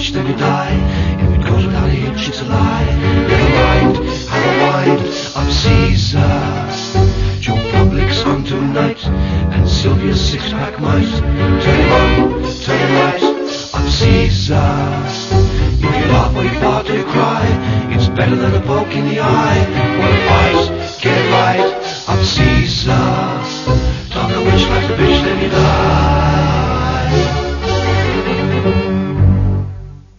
hitch, then you die. If it goes without a hitch, it's a lie. Never mind, have a wind up Caesar. Joe Public's on tonight, and Sylvia's six-pack might turn him on, turn him right, up Caesar. If you laugh or you fart or you cry, it's better than a poke in the eye. What a fight, get it right, up Caesar.